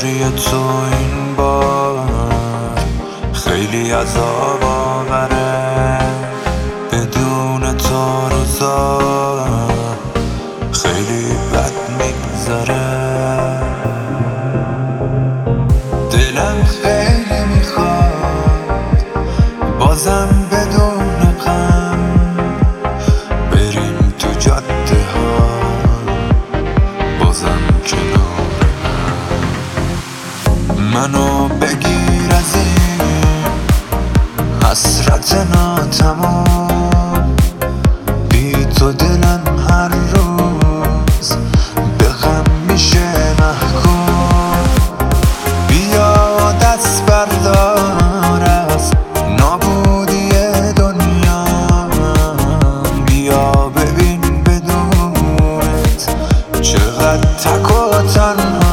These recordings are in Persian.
دوری تو این بار خیلی عذاب آوره، بدون تو روزا خیلی بد میگذره. دلم خیلی میخواد بازم بدون غم بریم تو جاده ها بازم کنار منو بگیر از این حسرت ناتمام، بی تو دلم هر روز به غم میشه محکوم. بیا دست بردار از نابودی دنیا، بیا ببین بدونت چقدر تک و تنها.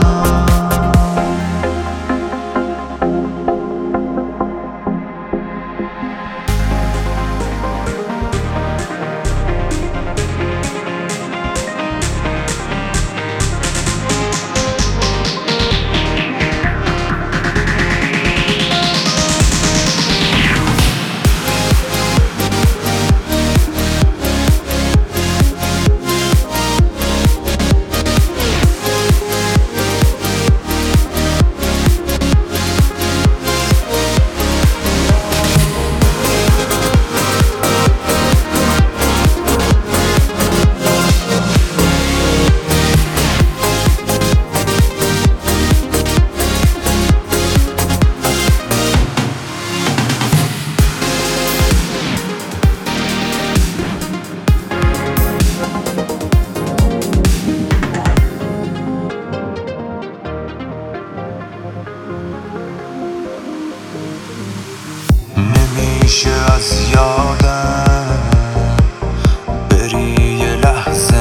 نمیشه از یادم بری یه لحظه،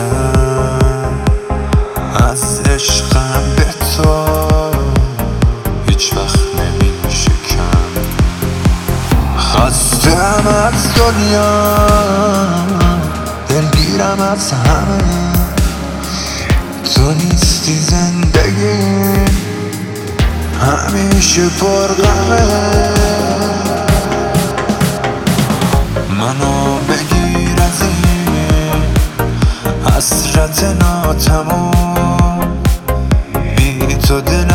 از عشقم به تو هیچ وقت نمیشه کم. خستم از دنیا، دلگیرم از همه، تو نیستی زندگی همیشه پرغمه. منو بگیر از این حسرت ناتمام، بی تو دلم